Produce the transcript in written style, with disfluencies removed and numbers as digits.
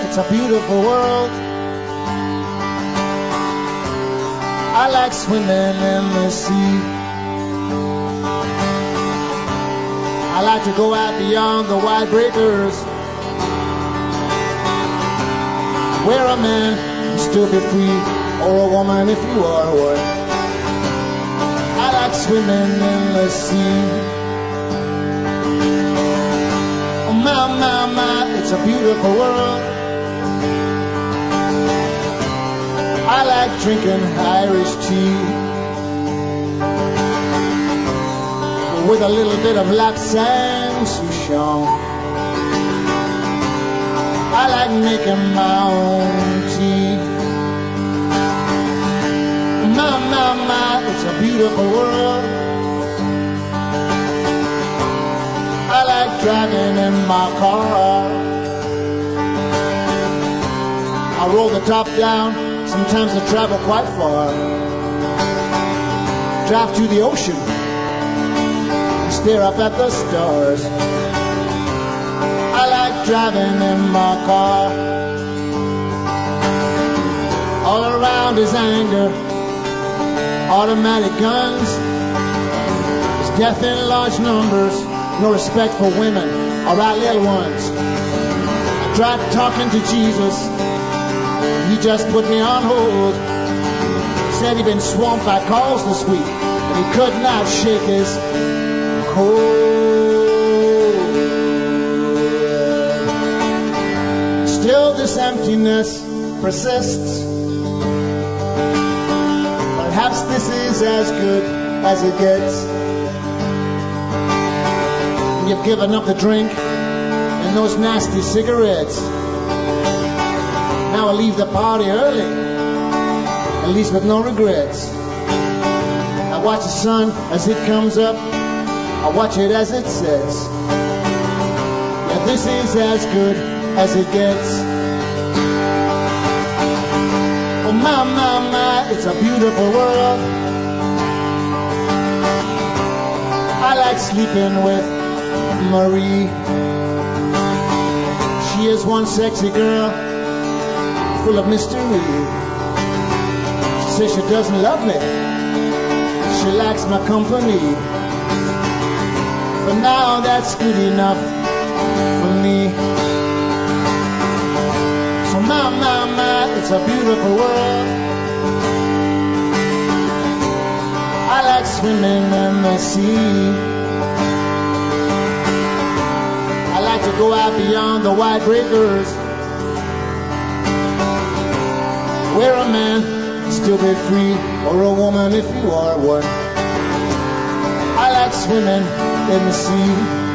it's a beautiful world. I like swimming in the sea. I like to go out beyond the wide breakers, where a man can still be free, or a woman if you are one. I like swimming in the sea. Oh my, my, my, it's a beautiful world. I like drinking Irish tea with a little bit of Lapsang Souchong. I like making my own tea. My, my, my, it's a beautiful world. I like driving in my car. I roll the top down. Sometimes I travel quite far. Drive to the ocean and stare up at the stars. I like driving in my car. All around is anger, automatic guns. There's death in large numbers, no respect for women or our little ones. I tried talking to Jesus. He just put me on hold. Said he'd been swamped by calls this week, and he could not shake his cold. Still this emptiness persists. Perhaps this is as good as it gets. You've given up the drink and those nasty cigarettes. Now I leave the party early, at least with no regrets. I watch the sun as it comes up, I watch it as it sets. Yeah, this is as good as it gets. Oh my, my, my, it's a beautiful world. I like sleeping with Marie. She is one sexy girl, full of mystery. She says she doesn't love me, she likes my company. But now that's good enough for me. So my, my, my, it's a beautiful world. I like swimming in the sea. I like to go out beyond the wide breakers, where a man can still be free, or a woman if you are one. I like swimming in the sea.